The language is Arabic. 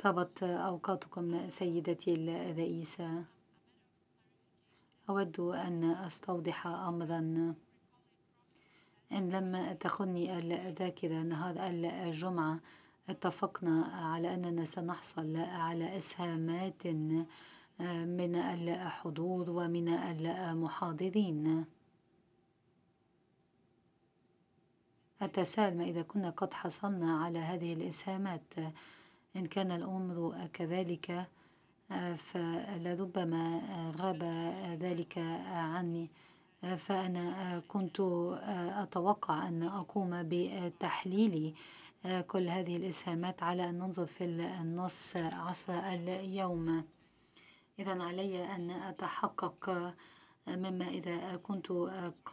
طابت أوقاتكم سيدتي الرئيسة. أود أن أستوضح أمرًا إن لم تخني الذاكرة. نهار الجمعة اتفقنا على أننا سنحصل على إسهامات من الحضور ومن المحاضرين. أتساءل ما إذا كنا قد حصلنا على هذه الإسهامات. إن كان الأمر كذلك فلربما غاب ذلك عني، فأنا كنت أتوقع أن أقوم بتحليل كل هذه الإسهامات على أن ننظر في النص عصر اليوم. إذن علي أن أتحقق مما إذا كنت